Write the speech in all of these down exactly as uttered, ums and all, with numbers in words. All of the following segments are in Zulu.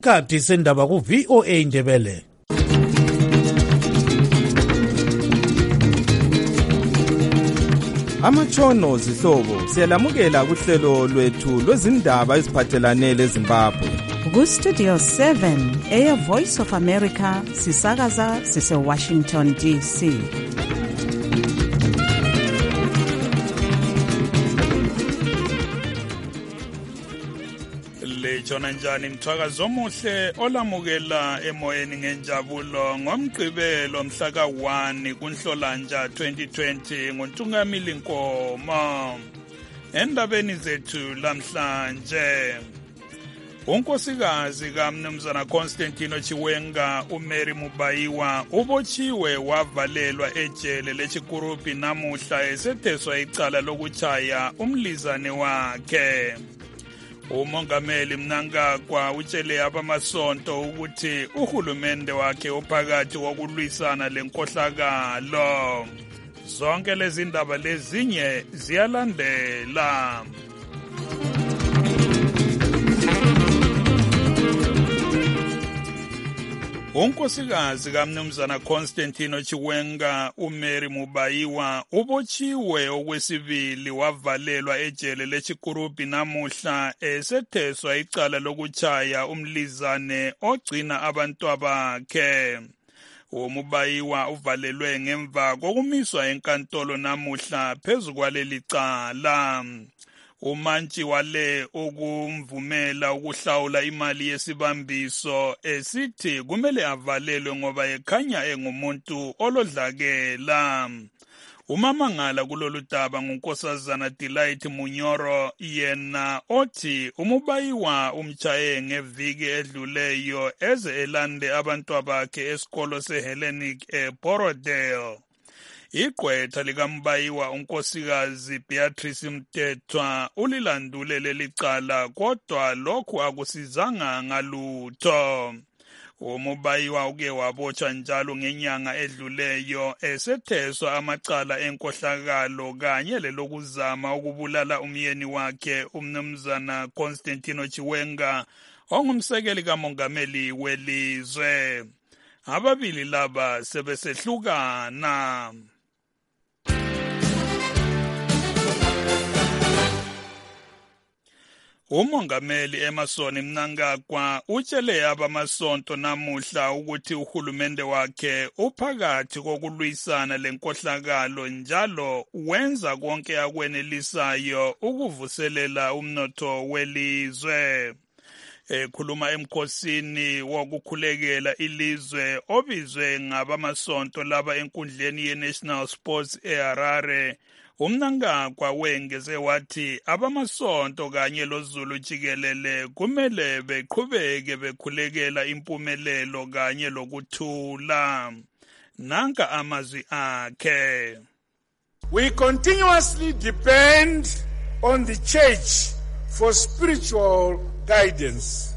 Kati sendaba ku V O A Ndebele. Amatshono zihlobo siyalamukela kuhlelo lwethu lwezindaba eziphathelane leZimbabwe. Ku Studio seven eya Voice of America sisakaza sise Washington D C. Lejona njani mthwakazo omuhle olamukela emoyeni ngenjabulo ngomgqibelo mhla ka one kuNhlolanja twenty twenty nguNtungamili Nkomo. Endabeni zethu lamhlanje unkosikazi kaMnumzana Constantino Chiwenga uMary Mubayiwa ubotshiwe wavalelwa ejele leChikurupi namuhla esetheswa icala lokuchaya umlizane wakhe. Umongameli Mnangagwa utshele abamasonto ukuthi uhulumende wakhe uphakathi wokulwisana lenkohlakalo. Zonke lezi ndaba lezinye ziyalandela. Unkosikazi kaMnumzana Constantino Chiwenga uMary Mubayiwa ubotshiwe okwesibili wavalelwa ejele leChikurupi namuhla esetheswa icala lokuchaya umlizane ogcina abantwabakhe. uMubayiwa uvalelwe ngemva kokumiswa enkantolo namuhla phezu kwaleli cala. Umantshi wale ukumvumela ukuhlawula imali yesibambiso esithi kumele avalelwe ngoba ekhanya engumuntu olodlakela. Umamangala kulolu daba ngunkosazana Delight Munyoro yena othi uMubayiwa umchaye ngeviki edluleyo eze elande abantwabakhe esikolo seHellenic eBorodale. Igqwetha likaMbayiwa unkosikazi Beatrice Mtetwa ulilandule leli cala kodwa lokhu akusizanga ngalutho. uMubayiwa uke wabotshwa njalo ngenyanga edluleyo esetheswa amacala enkohlakalo kanye lelokuzama ukubulala umyeni wakhe uMnumzana Constantino Chiwenga ongumsekeli kamongameli welizwe. Ababili laba sebesehlukana. Umongameli Emmerson Mnangagwa utshele abamasonto namuhla ukuthi uhulumende wakhe uphakathi kokulwisana lenkohlakalo njalo wenza konke akwenelisayo ukuvuselela umnotho welizwe. Ekhuluma emkhosini wokukhulekela ilizwe obizwe ngabamasonto laba enkundleni ye-National Sports eHarare, uMnangagwa wengeze wathi abamasonto kanye loZulu jikelele kumele beqhubeke bekhulekela impumelelo kanye lokuthula. Nanka amazwi akhe. We continuously depend on the church for spiritual guidance,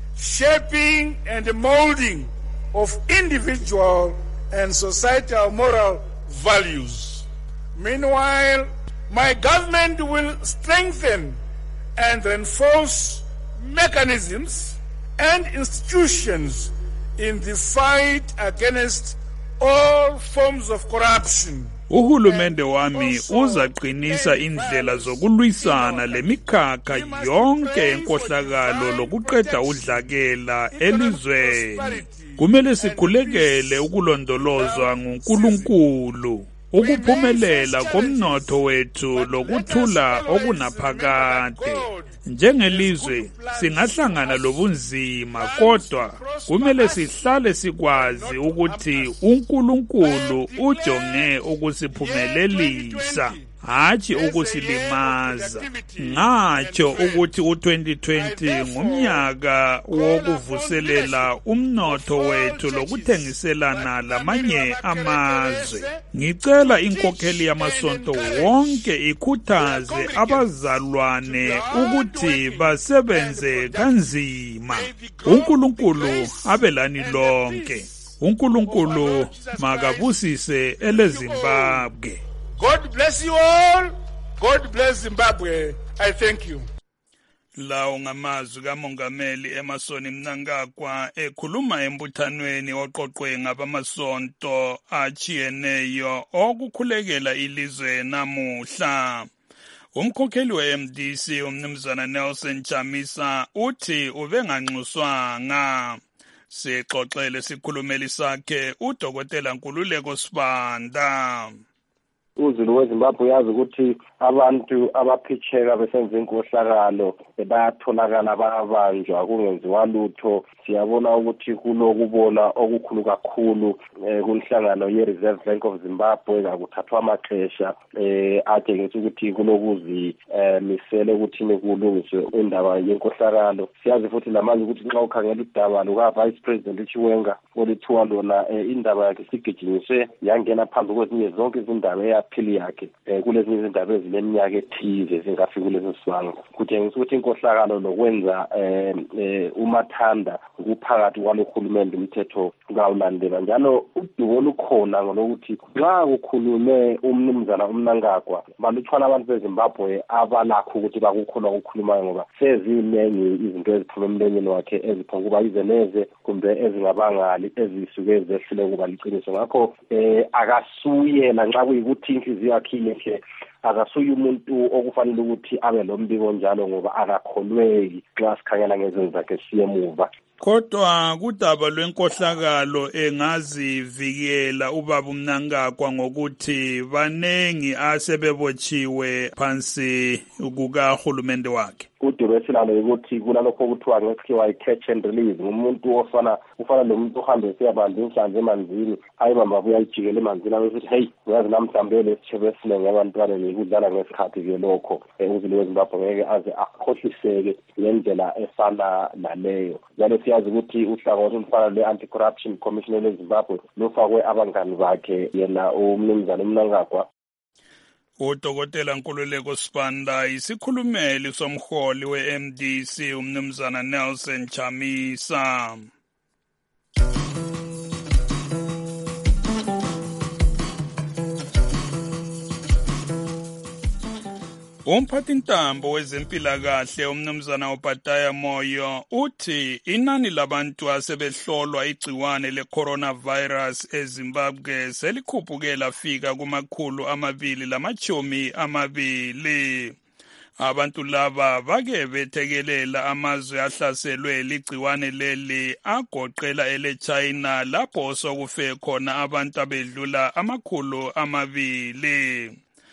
shaping and molding of individual and societal moral values. Meanwhile, my government will strengthen and reinforce mechanisms and institutions in the fight against all forms of corruption. Uhulumende wami uzaqinisa indlela zokulwisana lemikhakha yonke enkohlakalo lokuqeda udlakela elizweni. Kumele sikhulekele ukulondolozwa nguNkulunkulu, ukuphumelela komnotho wethu lokuthula okunaphakade. Njengelizwe singahlangana lobunzima kodwa kumele sihlale sikwazi ukuthi uNkulunkulu ujonge ukusiphumelelisa hatshi ukusilimaza. Ngatsho ukuthi u twenty twenty ngumnyaka wokuvuselela umnotho wethu lokuthengiselana lamanye amazwe. Ngicela inkokheli yamasonto wonke ikhuthaze abazalwane ukuthi basebenze kanzima. uNkulunkulu abelani lonke. uNkulunkulu makabusise eleZimbabwe. God bless you all. God bless Zimbabwe. I thank you. Lawo ngamazwi kaMongameli Emmerson Mnangagwa ekhuluma embuthanweni oqoqwe ngabamasonto achiyeneyo okukhulekela ilizwe namuhla. Umkhokheli we-M D C umnumzana Nelson Chamisa uthi ubenganxuswanga. Sixoxele sikhulumeli sakhe uDokotela Nkululeko Sibanda. uZulu weZimbabwe yazi ukuthi abantu abaphitsheka besenza inkohlakalo bayatholakala bayabanjwa kungenziwa lutho. Siyabona ukuthi kulokubona okukhulu kakhulu kunhlangano ye-Reserve Bank of Zimbabwe ngakuthathwa amaxesha atshengisa ukuthi kulokuzimisele ukuthi kulungiswe indaba yenkohlakalo. Siyazi futhi lamanje ukuthi nxa ukhangela udaba luka-Vice President uChiwenga olithiwa lona indaba yakhe sigijinyiswe yangena phambi kwezinye zonke izindaba eyaphili yakhe kulezinye izindaba ezineminyaka ethize zingafiki kulezi sibanga. Kutshengisa ukuthi inkohlakalo lokwenza umathanda kuphakathi kwalokhulumende umthetho kawulandela. Njalo udumo olukhona ngolokuthi nxa kukhulume umnumzana uMnangagwa balutshwana abantu beZimbabwe abalakho ukuthi bakukholwa ukukhuluma ngoba seziningi izinto eziphuma emlonyeni wakhe eziphokuba izeneze kumbe ezingabangali ezisuke zehlule kuba liqiniso. Ngakho eh akasuye nxa kuyikuthi inhliziyo yakhe inhle akasuye umuntu okufanele ukuthi abe lombiko njalo ngoba akakholweki xa sikhangela ngezinto zakhe siyemuva. Kodwa kudaba lwenkohlakalo engazivikela ubaba uMnangagwa ngokuthi banengi asebebotshiwe phansi kukahulumende wakhe. Kudubesilalo ukuthi kunalokho kuthiwa ngekhiwa i-catch and release. Umuntu ofana ufana nomuntu ohambe siyabamba inhlanzi emanzini ayibamba buya ijikele emanzini abethi hey uyazi namhlambele sithebe sile ngabantwana nikudlala ngesikhathi ke lokho uZulu weZimbabwe ngeke aze akhohliseke ngendlela efana naleyo. Njalo siyazi ukuthi uhlangothi olufana le-Anti-Corruption Commission eZimbabwe lufakwe abangani bakhe yena umnumzana uMnangagwa. uDokotela Nkululeko Sibanda isikhulumeli somholi we-M D C umnumzana Nelson Chamisa. Umphathintambo wezempilakahle umnumzana uPataya Moyo uthi inani labantu asebehlolwa igciwane le-coronavirus eZimbabwe selikhuphuke lafika kumakhulu amabili lamachumi amabili. Abantu laba bake bethekelela amazwe ahlaselwe ligciwane leli agoqela ele-China lapho sokufe khona abantu abedlula amakhulu amabili.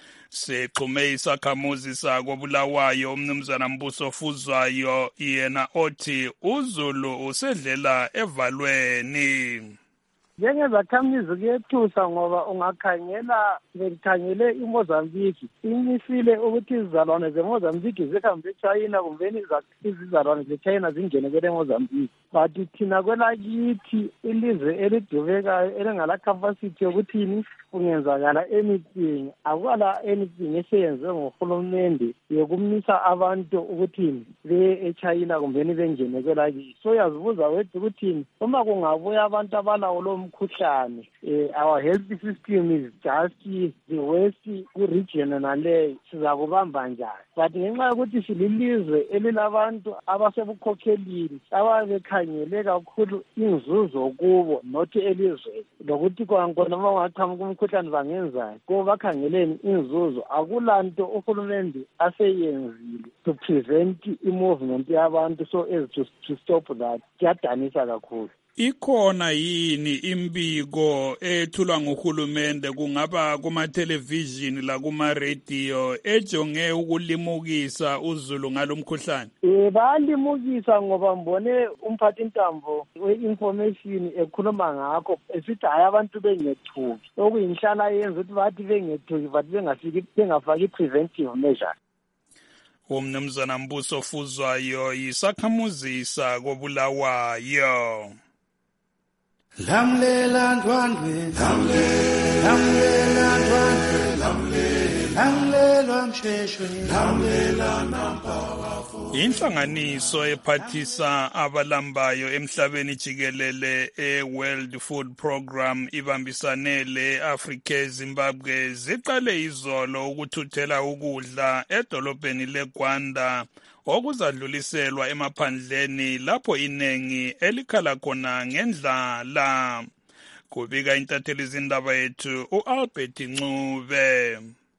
Sexhume isakhamuzi sako Bulawayo umnumzana Mbuso Fuzwayo yena othi uZulu usedlela evalweni. Njengezakhamuzi kuyethusa ngoba ungakhangela bekhangele iMozambique imisile ukuthi izizalwane zeMozambique zihambe eChina kumbeni izizalwane zeChina zingene kwele Mozambique. Bathi thina kwelakithi ilizwe elidubekayo elingala capacity yokuthini kungenzakala anything akula anything eseyenziwe ngohulumende yokumisa abantu ukuthini be eChina kumbeni bengene kwelakithi. So yazibuza wethu ukuthini uma kungabuya abantu abalawo lo mkhuhlane our health system is just the worst region nale sizakubamba njani. But ngenxa yokuthi sililizwe elilabantu abasebukhokhelini ababekhangele kakhulu inzuzo kubo not elizwe lokuthi kwankona uma ungathama umkhuhlane bangenzani ko bakhangeleni inzuzo akulanto uhulumende aseyenzile to prevent i-movement yabantu so as to, to stop that. Kuyadanisa kakhulu. Ikhona yini imbiko ethulwa nguhulumende kungaba kuma television la kuma radio ejonge ukulimukisa uZulu ngalomkhuhlane? Eh balimukisa ngoba mbone umphathintambo we-information ekhuluma ngakho esithi hayi abantu bengethuki okuyinhlala yenza ukuthi bathi bengethuki bathi bengafiki bengafaki preventive measures. Umnumzana Mbuso Fuzwayo yisakhamuzi sako Bulawayo. Lamlela ndwandwe lamlela ndwandwe lamlela msheshwe lamlela nampawafu. Inhlanganiso ephathisa abalambayo emhlabeni jikelele e-World Food Program ibambisane le-Africa Zimbabwe ziqale izolo ukuthuthela ukudla edolobheni leGwanda okuzadluliselwa emaphandleni lapho inengi elikhala khona ngendlala. Kubika intatheli zindaba yethu uAlbert Ncube.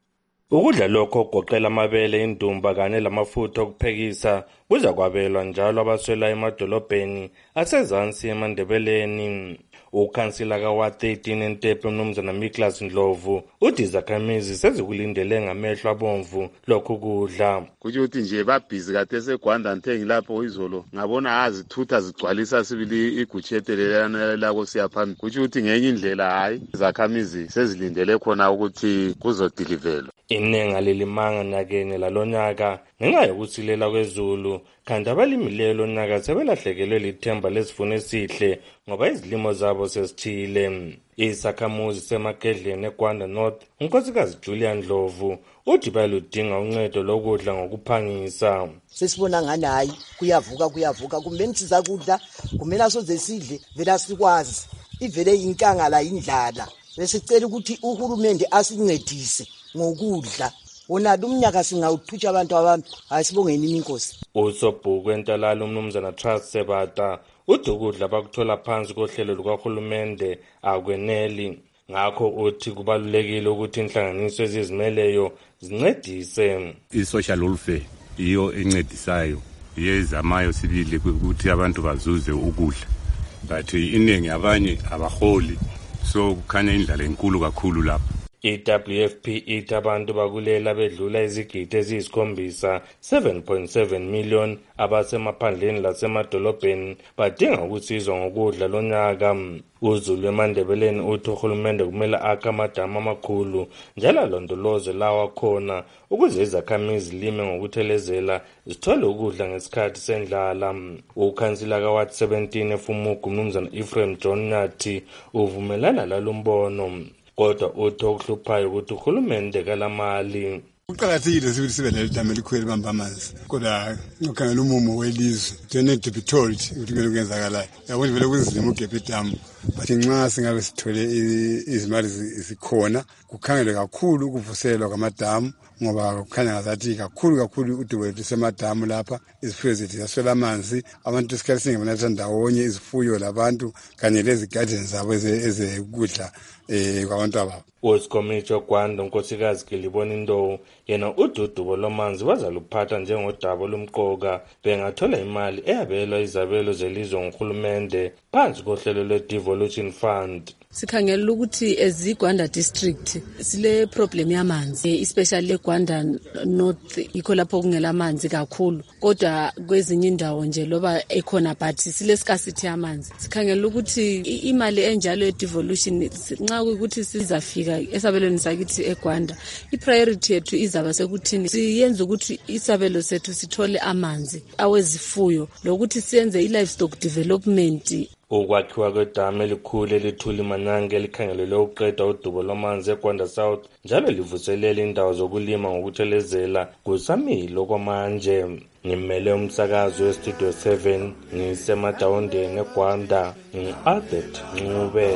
Ukudla lokho okugoqela amabele, indumba kanye lamafutha okuphekisa kuza kwabelwa njalo abaswela emadolobheni asezansi eMandebeleni. Ukhansila kaWard thirteen eNtepe uMnumzana Miklas Ndlovu uthi izakhamizi sezikulindele ngamehlo abomvu lokhu kudla. Kuthi uthi nje babhizi kade seGwanda nthengi lapho izolo ngabona azithutha zigcwalisa sibili igutshetelelana lako siyaphambili. Kuthi uthi ngenye indlela hayi izakhamizi sezilindele khona ukuthi kuzodelivelwa. Inenga lilimanga nakene lalonyaka ngenxa yokusilela kwezulu, kanti abalimileyo lonyaka sebelahlekelwe lithemba lesivuno esihle ngoba izilimo zabo sesithile. Isakhamuzi seMagedleni eGwanda North unkosikazi Julian Ndlovu uthi bayaludinga uncedo lokudla ngokuphangisa. Sesibona ngani hayi kuyavuka kuyavuka kumbe siza kudla kumele asoze sidle vela sikwazi ivele inkanga la indlala. Besicela ukuthi uhulumende asincedise ngokudla. Wona lumnyaka singawuthutsha abantu abantu asibongeni inkosi. Usobhuku entalala uMnumzana Trust Sebata uthi ukudla bakuthola phansi kohlelo lukahulumende akweneli. Ngakho uthi kubalulekile ukuthi inhlanganiso ezizimeleyo zincedise. I-social welfare iyo encedisayo yezamayo sibili ukuthi abantu bazuze ukudla, but iningi abanye abaholi, so kukhanya indlala enkulu kakhulu lapha. I-W F P ithi abantu bakulela bedlula izigidi eziyisikhombisa seven point seven million abasemaphandleni lasemadolobheni badinga ukusizwa ngokudla lonyaka. UZulu eMandebeleni uthi uhulumende kumele akhe amadamu amakhulu njalo alondoloze lawa khona ukuze izakhamizi zilime ngokuthelezela zithole ukudla ngesikhathi sendlala. Ukhansila kaWard seventeen eFumugu uMnumzana Ephraim John Nathi uvumelana lalombono, kodwa uthi okuhluphayo ukuthi uhulumende kalamali. Kuqakathekile ukuthi sibe nelidame elikhulu elibamba amanzi, kodwa ngokhangela umumo welizwe they need to be told ukuthi kumele kwenzakalayo. Yabona vele kuzilima ugebhe idamu, but nxa singabe sithole izimali zikhona kukhangelwe kakhulu ukuvuselwa kwamadamu, ngoba kukhanya ngazathi kakhulu kakhulu udwethu semadamu lapha izifuyo zethu ziyaswela amanzi. Abantu isikhathi singebanatha ndawonye izifuyo labantu kanye lezigardens zabo ezekudla eh kwabantu ababo. Usikomitsho Gwanda unkosikazi Gilibona Indowo yena ududubo lomanzi bazaluphatha njengodaba lomqoka bengathola imali eyabelwa izabelo zelizwe ngohulumende phansi kohlelo lwe-Devolution Fund. Sikhangela ukuthi eziGwanda district sile problem yamanzi, especially eGwanda North ikho lapho kungela amanzi kakhulu, kodwa kwezinye indawo nje loba ekhona but sile scarcity yamanzi. Sikhangela ukuthi imali enjalo ye-devolution nxa ukuthi sizafika esabelweni sakithi eGwanda, ipriority yethu izaba sekuthini siyenza ukuthi isabelo sethu sithole amanzi awezifuyo lokuthi siyenze i-livestock development. Ukwakhiwa kwedamu elikhulu elithuli Manyange elikhangelelwe ukuqeda udubo lwamanzi eGwanda South njalo livuselela indawo zokulima ngokuthelezela kusamile okwamanje. Ngimele umsakazo weStudio seven ngisemadawondeni eGwanda, ngi-Albert Ncube.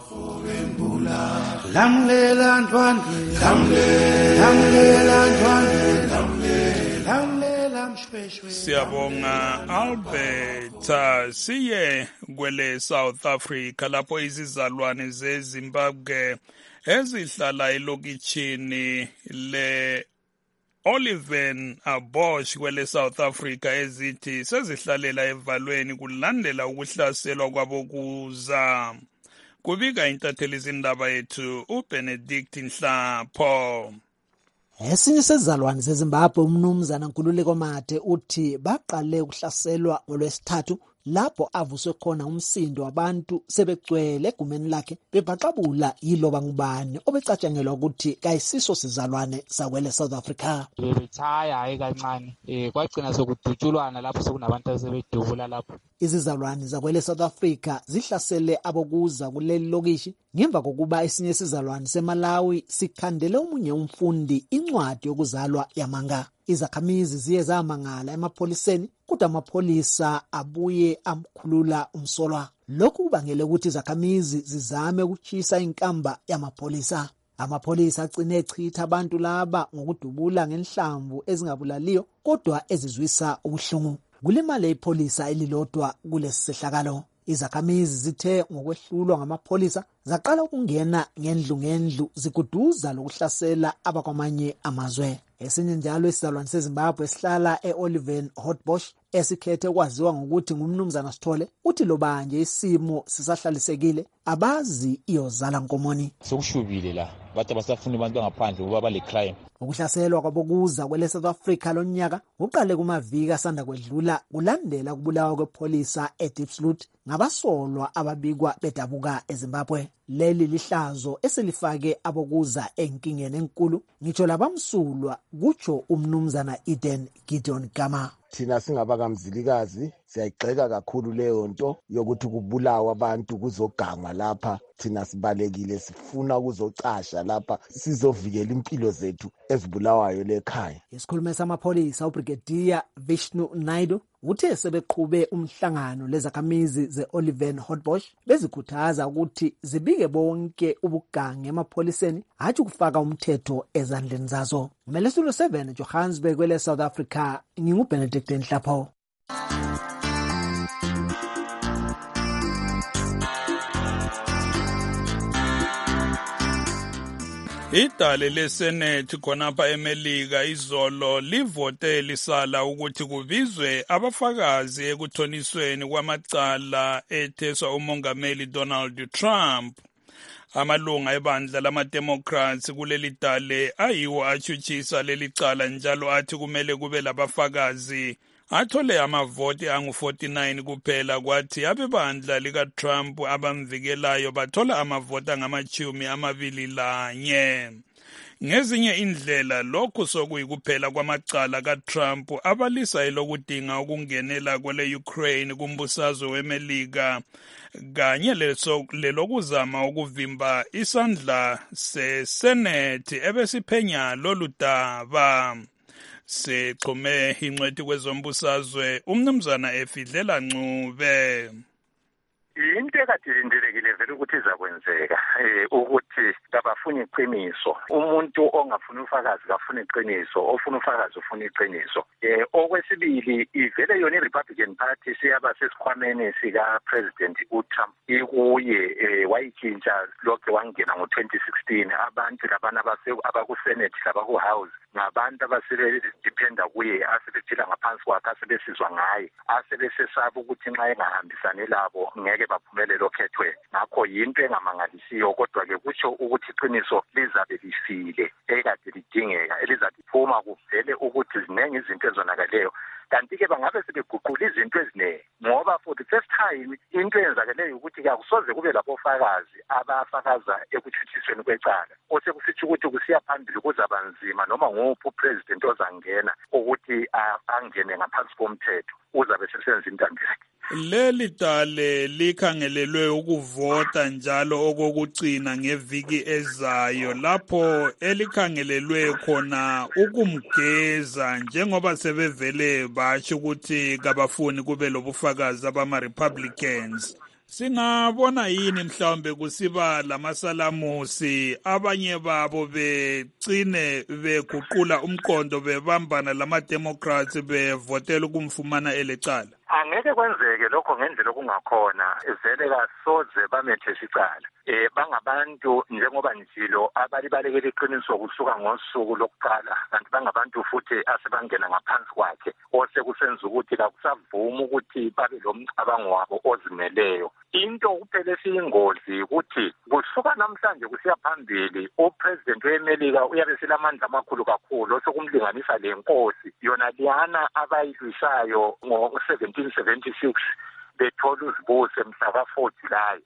Lamlela ntwandwe, lamlela ntwandwe, lamlela mshweshwe. Siyabonga Albert. Siye kwele South Africa lapho izizalwane zeZimbabwe ezihlala elokitshini le Oliven Bosch kwele South Africa ezithi sezihlalela evalweni kulandela ukuhlaselwa kwabo kuza. Kubika intatheli zindaba yethu uBenedict Nhlapho. Esinye sezizalwane zeZimbabwe uMnumzana Nkululeko Mathe uthi baqale ukuhlaselwa ngolwesithathu lapho avuswe khona umsindo wabantu sebegcwele egumeni lakhe bebhaqabula yiloba ngubani obecatshangelwa ukuthi kayisiso sizalwane sakwele South Africa. Bebethaya hayi kancane eh kwagcina sokudutshulwana lapho sokunabantu asebedubula lapho. Izizalwane zakwele South Africa zihlasele abokuza kuleli lokishi ngemva kokuba esinye isizalwane seMalawi sikhandele omunye umfundi incwadi yokuzalwa yamanga. Izakhamizi ziye zamangala emapholiseni kodwa amapholisa abuye amkhulula umsolwa. Lokhu kubangele ukuthi izakhamizi zizame ukuchisa inkamba yamapholisa. Amapholisa agcine echitha abantu laba ngokudubula ngenhlamvu ezingabulaliyo kodwa ezizwisa ubuhlungu. Kulimale ipholisa elilodwa kulesi sehlakalo. Izakhamizi zithe ngokwehlulwa ngamapholisa zaqala ukungena ngendlu ngendlu zikuduza lokuhlasela abakwamanye amazwe. Esinye njalo isizalwane seZimbabwe esihlala eOliven Hotbosch esikhethe kwaziwa ngokuthi ngumnumzana Sithole uthi lobanje isimo sisahlalisekile abazi iyozala Nkomoni. Sokushubile la bathi abasafuna abantu ngaphandle ngoba bale crime. Ukuhlaselwa kwabokuza kwele South Africa lonyaka uqale kumaviki asanda kwedlula kulandela kubulawa kwepholisa eDiepsloot ngabasolwa ababikwa bedabuka eZimbabwe. Leli lihlazo eselifake abokuza enkingeni enkulu ngitsho labamsulwa kutsho umnumzana Eden Gideon Gama. Thina singabakamzilikazi siyayigxeka kakhulu leyo nto yokuthi kubulawa abantu kuzogangwa lapha. Thina sibalekile sifuna ukuzocasha lapha sizovikela impilo zethu ezibulawayo lekhaya. Isikhulume samapholisa uBrigadier Vishnu Naidu uthe sebeqhube umhlangano lezakhamizi zeOliven Hotbosch bezikhuthaza ukuthi zibike bonke ubugange emapholiseni hathi kufaka umthetho ezandleni zazo. Melesulo seven Johannesburg kwele South Africa nginguBenedict Nhlapho. Idale leSenate khonapha eMelika izolo livote lisala ukuthi kubizwe abafakazi ekuthonisweni kwamacala etheswa umongameli Donald Trump. Amalunga ebandla lama-Democrats kuleli dale ayiwo achutshisa leli cala njalo athi kumele kube labafakazi athole amavoti angu forty-nine kuphela kwathi abebandla lika-Trump abamvikelayo bathola amavoti angamachumi amabili lanye. Ngezinye indlela lokhu sokuyikuphela kwamacala kaTrump abalisa elokudinga ukungenela kwele Ukraine kumbusazwe weMelika kanye lelokuzama ukuvimba isandla seSenate ebesiphenya lolu daba. Sexhume ingcwethi kwezombusazwe umnumzana Efidlela Ncube. Into ekade ilindelekile vele ukuthi izakwenzeka eh ukuthi abafuna iqiniso. Umuntu ongafuna ufakazi kafuna iqiniso, ofuna ufakazi ufuna iqiniso. Eh okwesibili ivele yona iRepublican Party siyaba sesikhwameni sika President uTrump ikuye eh wayitshintsha lokho wangena ngo twenty sixteen abantu labana abaku Senate labaku House ngabantu abasebe dependa kuye asebethila ngaphansi kwakhe asebesizwa ngaye asebesesaba ukuthi nxa engahambisane labo ngeke baphumelele okhethwe. Ngakho yinto engamangalisiyo kodwa ke kutsho ukuthi iqiniso lizabe lifile ekade lidingeka elizathi phuma kuvele ukuthi ziningi izinto ezonakeleyo. Kanti ke bangabe sebeguqula izinto eziningi ngoba for the first time into eyenzakeleyo ukuthi akusoze kube lapho fakazi abafakaza ekutshuthisweni kwecala osekusithi ukuthi kusiya phambili kuzabanzima noma nguphi upresident ozangena ukuthi angene ngaphansi komthetho uzabe sesenza intando yakhe. Leli dale likhangelelwe ukuvota njalo okokugcina ngeviki ezayo lapho elikhangelelwe khona ukumgeza njengoba sebevele basho ukuthi kabafuni kube lobufakazi abama Republicans. Singabona yini mhlawumbe kusiba lamasalamusi abanye babo begcine beguqula umqondo bebambana lama Democrats bevotela ukumfumana elecala? Angeke kwenzeke lokho ngendlela okungakhona vele kasoze bamethesa icala. Eh bangabantu njengoba njilo abalibalekela iqiniso kusuka ngosuku lokuqala kanti bangabantu futhi asebangena ngaphansi kwakhe osekusenza ukuthi akusavuma ukuthi babe lomcabango wabo ozimeleyo. Into kuphela siyingozi ukuthi kusuka namhlanje kusiya phambili upresident weMelika uyabe silamandla amakhulu kakhulu osokumlinganisa lenkosi yona liyana abayilwisayo ngo seventeen seventy-six bethola uzibuse mhla ka four July.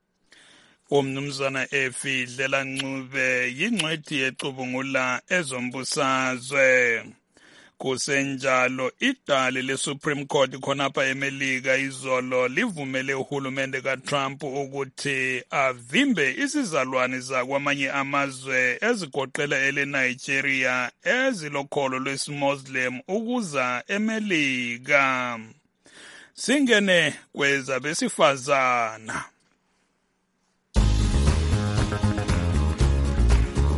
Umnumzana Efidlela Ncube yingcwethi yecubungula ezombusazwe. Kusenjalo idale leSupreme Court khonapha eMelika izolo livumele uhulumende kaTrump ukuthi avimbe isizalwane zakwamanye amazwe ezigoqela eleNigeria ezilokholo lwesiMuslim ukuza eMelika. Singene kwezabesifazana.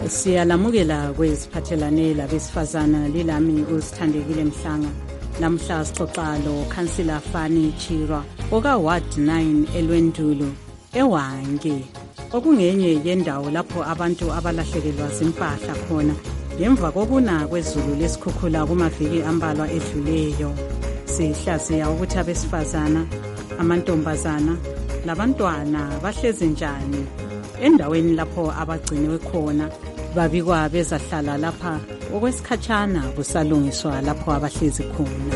Siyalamukela kweziphathelane labesifazana lilami uSithandekile Mhlanga. Namhla sixoxa lo Councillor Fani Chirwa oka Ward nine eLwendulu eWange. Okungenye yendawo lapho abantu abalahlekelwa zimpahla khona ngemva kokuna kwezulu lesikhukhula kumaviki ambalwa edluleyo. Sihlaziya ukuthi abesifazana, amantombazana labantwana bahlezi njani endaweni lapho abagciniwe khona, babikwa bezahlala lapha okwesikhatshana kusalungiswa lapho abahlezi khona.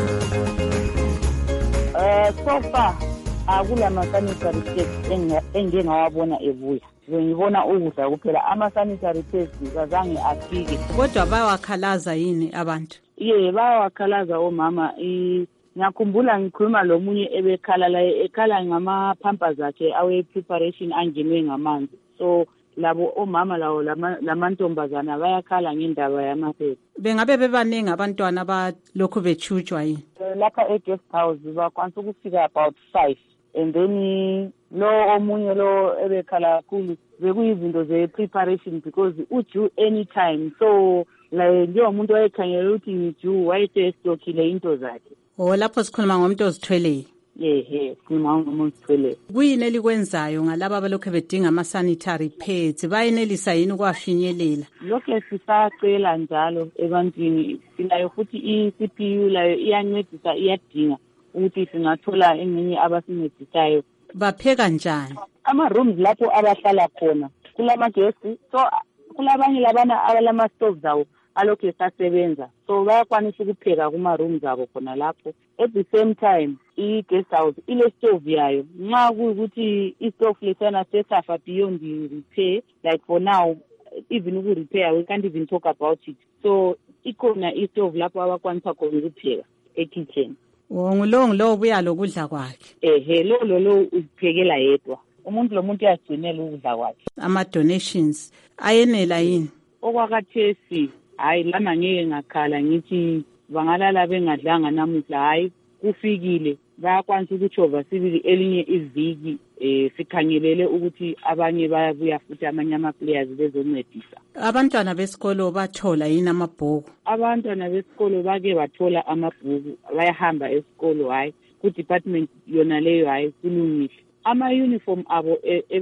Eh so far akulama sanitary tests engike ngawabona ebuya. Ngibona ukudla kuphela ama sanitary tests azange afike. Kodwa bayawakhalaza yini abantu? Ye bayawakhalaza omama. Ngiyakhumbula ngikhuluma lomunye ebekhala la ekhala ngama pampers akhe awe preparation angenwe ngamanzi. So labo omama lawo lamantombazana bayakhala ngendaba yamaphepha. Bengabe bebaningi abantwana abalokhu bechujwa yini? Lapha e guest house bakwanisa ukufika about five, and then lo omunye lo ebekhala kakhulu bekuyizinto ze preparation because uju anytime, so like nje umuntu oyekhangela ukuthi uju wayete stockile into zakhe. Oh, lapho sikhuluma ngomuntu ozithweleyo. Yehe, sikhuluma ngomuntu ozithweleyo. Kuyini elikwenzayo ngalabo abalokhu bedinga ama sanitary pads? Bayenelisa yini ukwafinyelela? Lokho sisacela njalo ebantwini. Sinayo futhi i-C P U layo iyancedisa, iyadinga ukuthi singathola enye abasincedisayo. Bapheka njani? Ama rooms lapho abahlala khona kulama guest, so kulabanye labana abalama stoves awo alokhu esasebenza, so bayakwanisa ukupheka kuma rooms abo khona lapho. At the same time i guest house ile stove yayo, nxa kuyikuthi i stove lesana sesafa beyond the repair, like for now even uku repair we can't even talk about it, so ikhona i stove lapho abakwanisa khona ukupheka e kitchen. Ngilongo lo buya lokudla kwakhe. Ehe, lo lo lo uphekela yedwa. Umuntu lo muntu uyagcinela ukudla kwakhe. Ama donations ayenela yini? Okwakathesi hayi lana ngeke ngakhala ngithi bangalala bengadlanga namuhla, hayi kufikile bayakwanisa ukuchova sibili elinye iviki eh sikhangelele ukuthi abanye bayabuya futhi amanye ama players bezoncedisa. Abantwana besikolo bathola yini amabhuku? Abantwana besikolo bake bathola amabhuku, bayahamba esikolo, hayi ku department yona leyo hayi kulungile. Ama uniform abo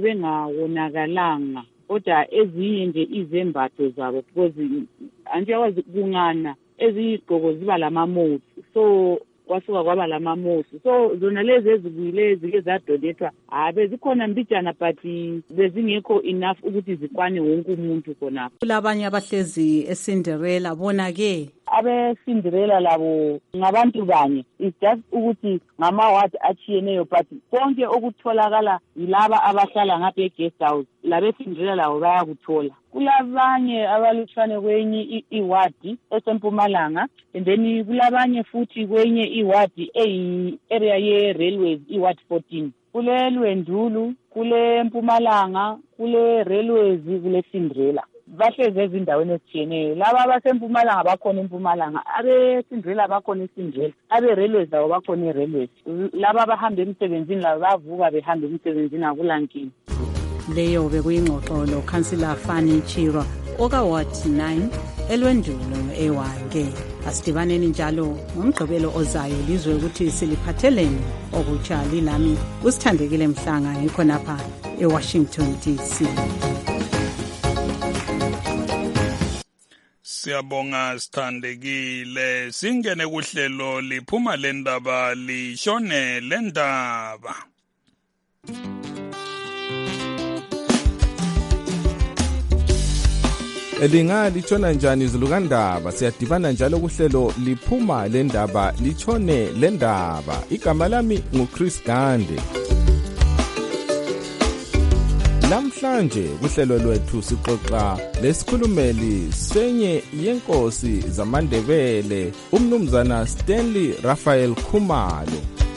ebengawonakalanga, kodwa ezinye nje izembatho zabo because anje wazi kungana ezigqoko ziba lamamosi, so kwasuka kwaba lamamosi, so zona lezi ezibuyile zike zadonethwa abe zikhona mbijana but bezingekho enough ukuthi zikwane wonke umuntu khonapho. Kulabanye abahlezi eCinderella bona ke abe Cinderella labo ngabantu banye, it's just ukuthi ngama ward achiyeneyo but konke okutholakala yilaba abahlala ngapha eguest house labe Cinderella lawo bayakuthola. Kulabanye abalutshwane kwenye iward esempumalanga, and then kulabanye futhi kwenye iward eyi area ye railways iward fourteen. Kule Lwendulu, kule Mpumalanga, kule railways, kule Cinderella. Bahlezi ezindaweni ezitshiyeneyo. Laba abasempumalanga bakhona eMpumalanga, abe Cinderella bakhona eCinderella, abe railways lawo bakhona eRailways. Laba abahamba emsebenzini labo bavuka behamba emsebenzini akulankinga. Leyo bekuyingxoxo lo Councillor Fani Chirwa oka Ward nine eLwendulu eWange. Asidibaneni njalo ngomgqibelo ozayo lizwe ukuthi siliphatheleni okutsha. Lilami uSithandekile Mhlanga ngikho napha eWashington D C. Siyabonga Sithandekile. Singene kuhlelo liphuma lendaba lishone lendaba. Elinga litshona njani izulukandaba? Siyadibana njalo kuhlelo liphuma lendaba litshone lendaba. Igama lami nguChris Gande. Namhlanje kuhlelo lwethu sixoxa lesikhulumeli senye yenkosi zamaNdebele umnumzana Stanley Raphael Khumalo.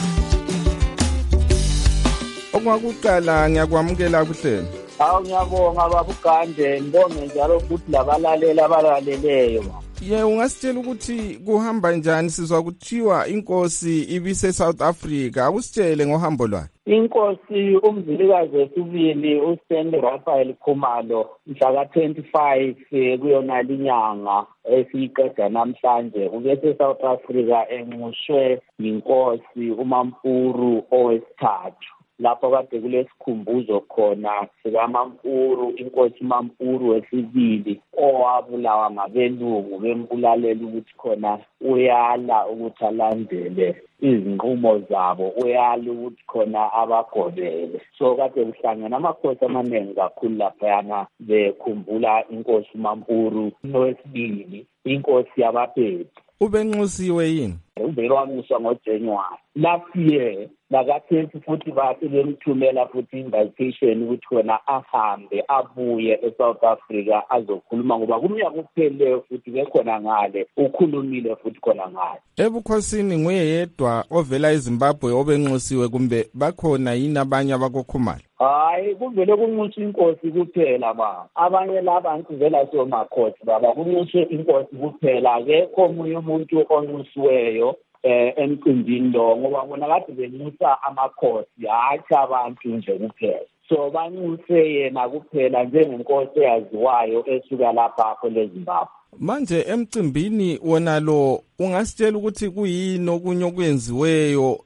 Okwakuqala ngiyakwamukela kuhlelo. Hawu ngiyabonga baba uGande, ngibonge njalo ukuthi labalalela abalaleleyo. Ye ungasitshela ukuthi kuhamba njani, sizwa kuthiwa inkosi ibise South Africa, akusitshele ngohambo lwayo. Inkosi umzilikazi wesibili uStanley Raphael Khumalo mhla ka twenty-five kuyona linyanga esiqeda namhlanje ubese South Africa enqushwe inkosi uMampuru owesithathu. Lapho kade kulesikhumbuzo khona sikaMampuru, inkosi Mampuru wesibili owabulawa ngabelungu bembulalela ukuthi khona uyala ukuthi alandele izinqumo zabo, uyala ukuthi khona abagobele. So kade kuhlangana amakhosi amaningi kakhulu laphayana bekhumbula inkosi uMampuru nowesibili, inkosi yabaPedi. Ubenxusiwe yini? Ubelwanquswa ngoJanuary last year. Lakathesi futhi base bemthumela futhi invitation ukuthi khona ahambe abuye eSouth Africa azokhuluma ngoba kumnyaka kuphele futhi bekhona ngale ukhulumile futhi khona ngale. Ebukhosini nguye yedwa ovela eZimbabwe obenxusiwe kumbe bakhona yini abanye abakoKhumalo? Hayi, kuvele kunxuswa inkosi kuphela ba. Abanye labantu vela somakhosi baba kunxuswe inkosi kuphela, akekho omunye umuntu onxusiweyo eh emcimbini lo ngoba bona kade benxusa amakhosi hayi abantu nje kuphela. So banxuse yena kuphela njengenkosi eyaziwayo esuka lapha kweZimbabwe. Manje emcimbini wona lo ungasitshela ukuthi kuyini okunye okwenziweyo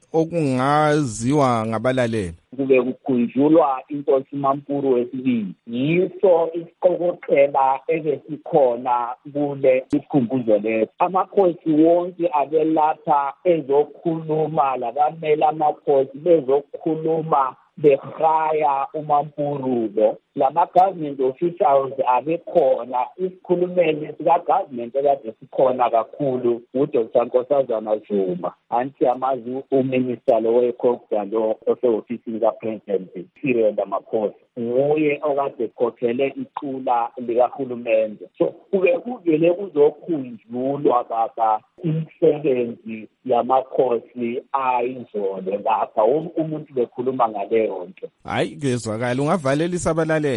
okungaziwa ngabalaleli? Kube kukhunjulwa inkosi Mampuru wesibili. Yiso isiqokoqela ebesikhona kule isikhumbuzo leso. Amakhosi wonke abelapha ezokhuluma, labamele amakhosi bezokhuluma bekhaya uMampuru lo. Lama government officials abekhona. Isikhulumeli sika government ekade sikhona kakhulu uDoctor Nkosazana Zuma, anti amazi uminister lo wekhokha lo osehofisini kapresident Cyril Ramaphosa, nguye okade ekhokhele iqula likahulumende. So kube kuvele kuzokhunjulwa baba imisebenzi yamakhosi ayizolo lapha umuntu bekhuluma ngaleyo nto. Hayi kezwakala, ungavalelisa abalaleli?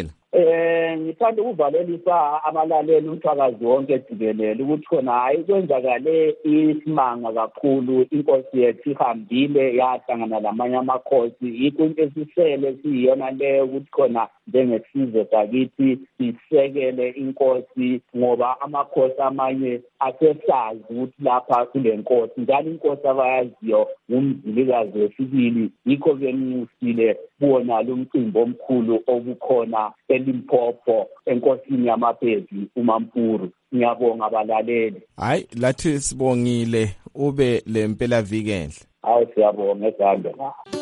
Eh ngithanda ukuvalelisa abalaleli umthakazi wonke jikelele ukuthi khona hayi kwenzakale isimanga kakhulu, inkosi yethu ihambile yahlangana lamanye amakhosi. Yikho into esisele siyona leyo ukuthi khona njengesizwe sakithi sisekele inkosi ngoba amakhosi amanye asesazi ukuthi lapha kule nkosi njalo inkosi abayaziyo umzilikazi wesibili. Yikho benxusile kuwona lo mcimbi omkhulu obukhona eLimpopo enkosini yamaPedi uMampuru. Ngiyabonga abalaleli. Hayi lathi sibongile ube lempela viki enhle. Hayi siyabonga ezambe.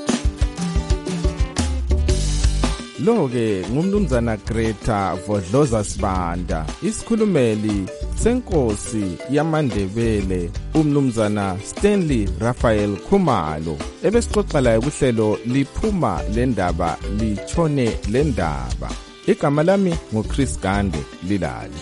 Lo-ke ngumnumzana Greta Vodloza Sibanda, isikhulumeli senkosi yamaNdebele umnumzana Stanley Raphael Khumalo. Ebesixoxa laye kuhlelo liphuma lendaba litshone lendaba. Igama lami nguChris Gande Lilali.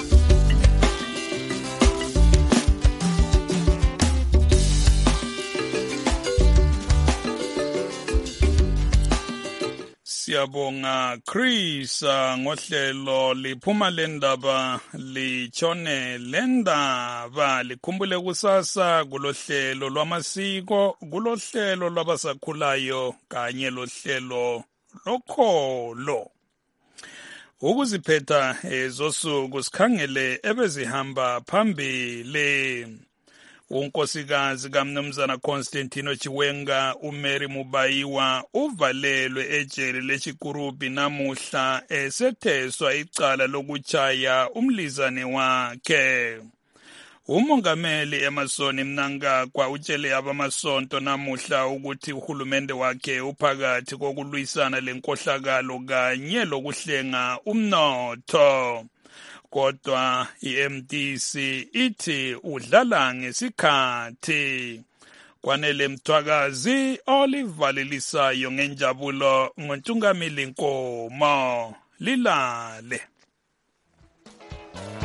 Siyabonga Chris ngohlelo liphuma lendaba litshone lendaba. Likhumbule kusasa kulohlelo lwamasiko, kulohlelo lwabasakhulayo kanye lohlelo lokholo. Ukuziphetha ezosuku sikhangele ebezihamba phambili. Unkosikazi kaMnumzana Constantino Chiwenga uMary Mubayiwa uvalelwe ejele leChikurubi namuhla esetheswa icala lokuchaya umlizane wakhe. Umongameli Emmerson Mnangagwa utshele abamasonto namuhla ukuthi uhulumende wakhe uphakathi kokulwisana lenkohlakalo kanye lokuhlenga umnotho. Kodwa i-M D C ithi udlala ngesikhathi. Kwanele Mthwakazi olivalelisayo ngenjabulo ngoNtungamili Nkomo. Lilale.